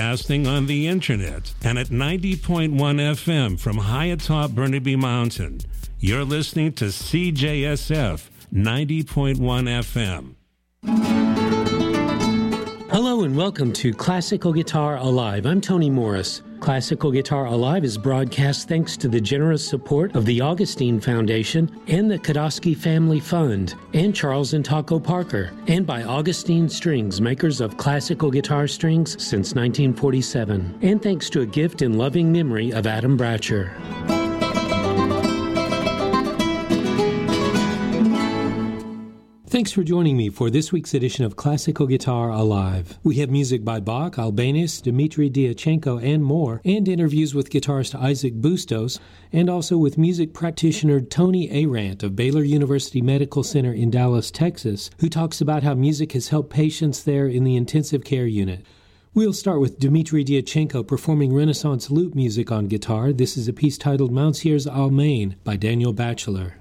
broadcasting on the internet and at 90.1 FM from high atop Burnaby Mountain. You're listening to CJSF 90.1 FM. Hello and welcome to Classical Guitar Alive. I'm Tony Morris. Classical Guitar Alive is broadcast thanks to the generous support of the Augustine Foundation and the Kodosky Family Fund and Charles and Taco Parker, and by Augustine Strings, makers of classical guitar strings since 1947, and thanks to a gift in loving memory of Adam Bratcher. Thanks for joining me for this week's edition of Classical Guitar Alive. We have music by Bach, Albéniz, Dmitri Dyachenko, and more, and interviews with guitarist Isaac Bustos, and also with music practitioner Tony Arant of Baylor University Medical Center in Dallas, Texas, who talks about how music has helped patients there in the intensive care unit. We'll start with Dmitri Dyachenko performing Renaissance lute music on guitar. This is a piece titled Monsieur's Almain by Daniel Batchelor.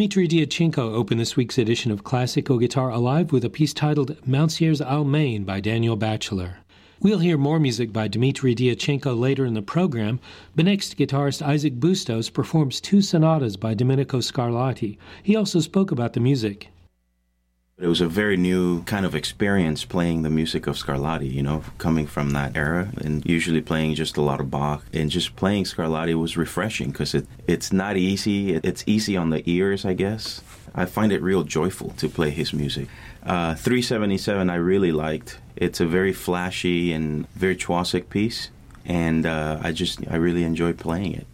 Dmitri Dyachenko opened this week's edition of Classical Guitar Alive with a piece titled Mountaineers Almain by Daniel Batchelor. We'll hear more music by Dmitri Dyachenko later in the program, but next guitarist Isaac Bustos performs 2 sonatas by Domenico Scarlatti. He also spoke about the music. It was a very new kind of experience playing the music of Scarlatti, coming from that era and usually playing just a lot of Bach. And just playing Scarlatti was refreshing because it's not easy. It's easy on the ears, I guess. I find it real joyful to play his music. 377 I really liked. It's a very flashy and virtuosic piece, and I really enjoyed playing it.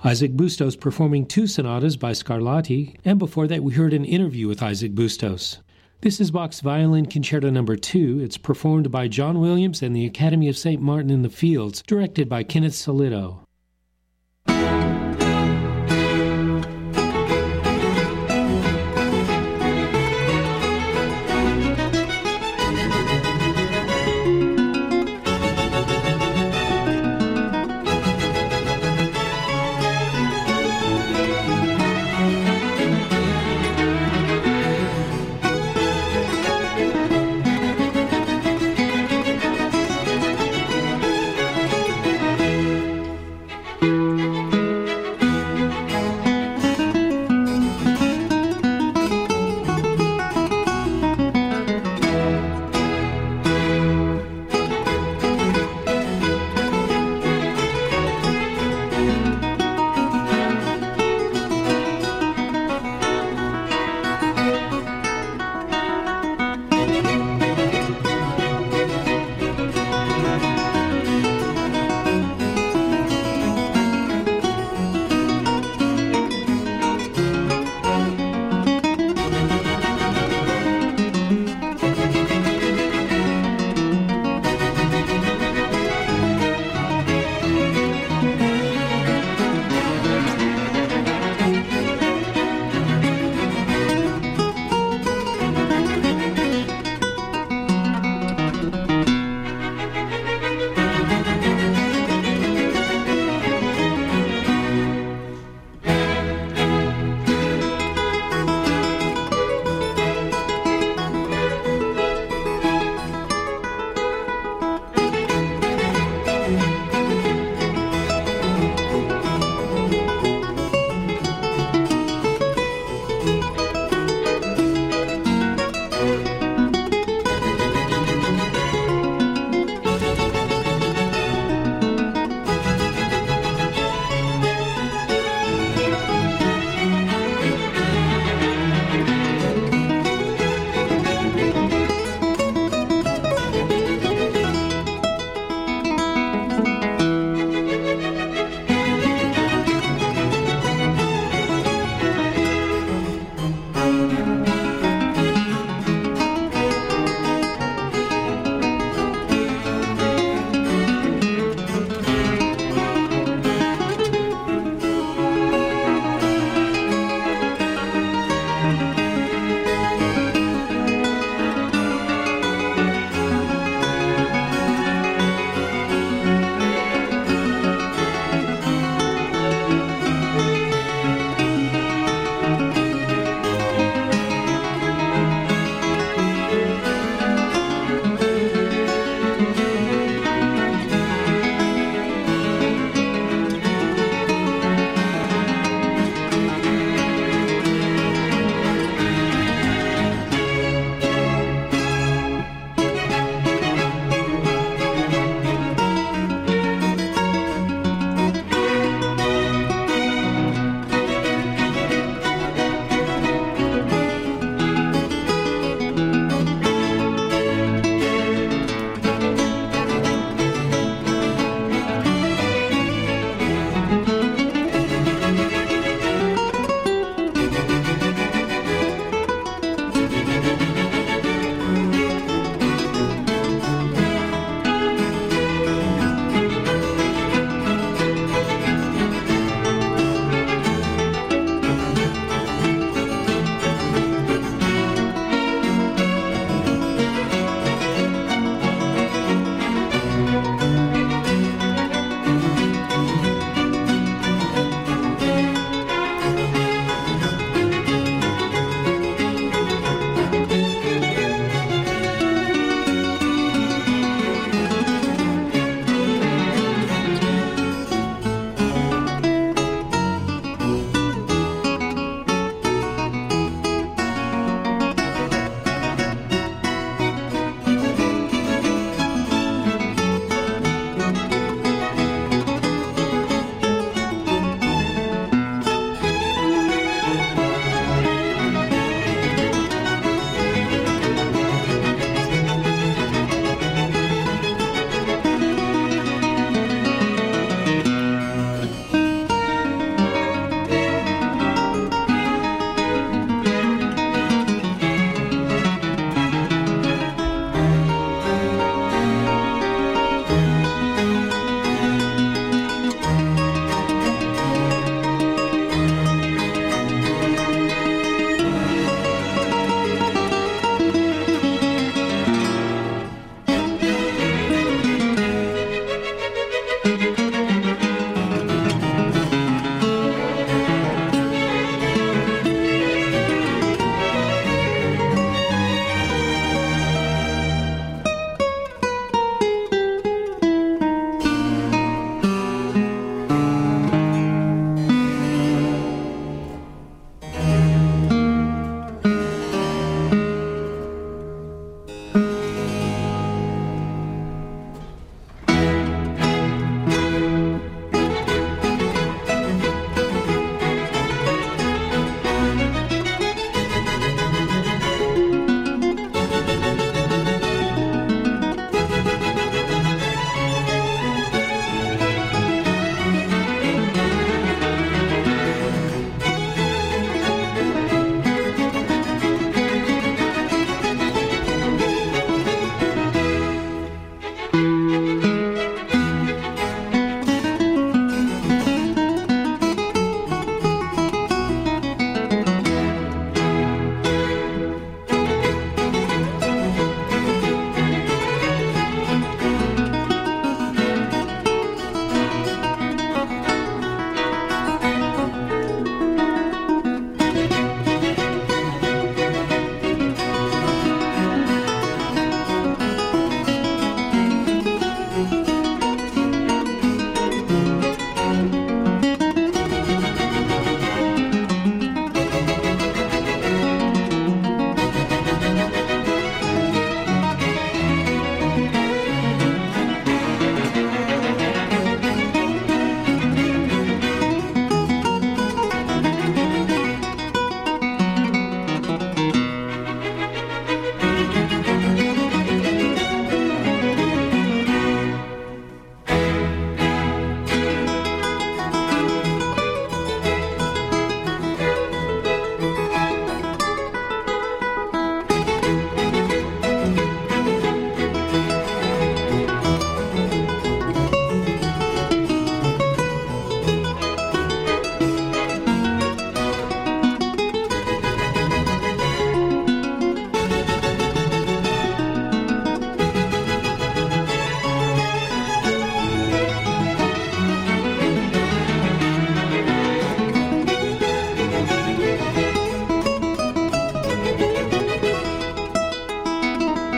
Isaac Bustos performing 2 sonatas by Scarlatti, and before that we heard an interview with Isaac Bustos. This is Bach's Violin Concerto No. 2. It's performed by John Williams and the Academy of St. Martin in the Fields, directed by Kenneth Solito.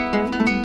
you.